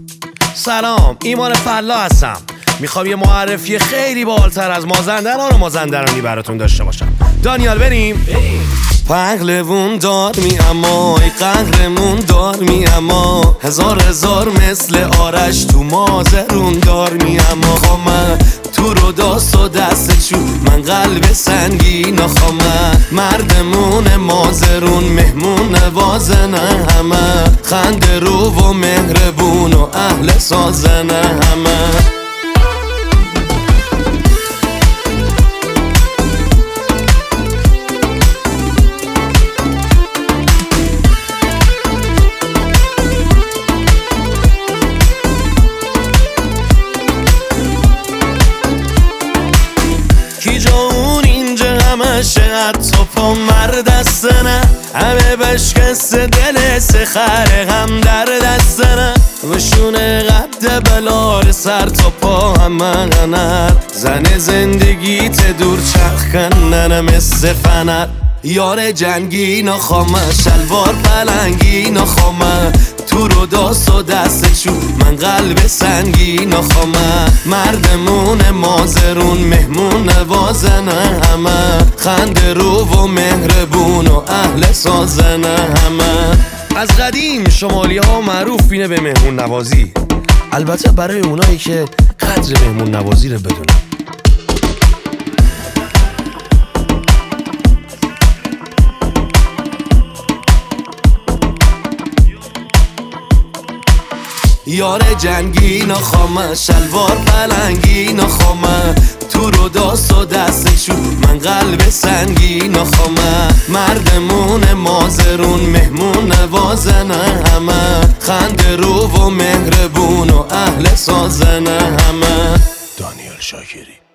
سلام، ایمان فلا هستم. میخوام یه معرفی خیلی بالاتر از مازندران و مازندرانی براتون داشته باشم. دانیال بریم؟ پهلوون دار می اما ای قهرمون دار می اما هزار مثل آرش تو مازرون دار می اما خامه تو رو داست و دست چو من قلب سنگین خامه مردمون مازرون مهمون وازنه همه خنده رو و مهربون و اهل سازنه همه کی جا اون اینجا همشه حتی پا مردستنه همه بشکست دل سخره هم در دستنه وشونه قد بلار سر تا پا همه زن زندگیت دور چرخ کننه مثل فنر یار جنگی نخوامه شلوار پلنگی نخوامه تو رو داست و دست چو من قلب سنگی نخوامه مردمون مازرون مهمون وازنه همه خنده رو و مهربون و اهل سازنه همه از قدیم شمالی ها معروف بینه به مهمون نوازی، البته برای اونایی که قدر مهمون نوازی رو بدونن. یار جنگی نخوامه شلوار پلنگی نخوامه تو رو داست و دست چو من قلب سنگی نخوامه مردمون مازرون مهمون وازنه همه خنده رو و مهربون و اهل سازنه همه. دانیال شاکری.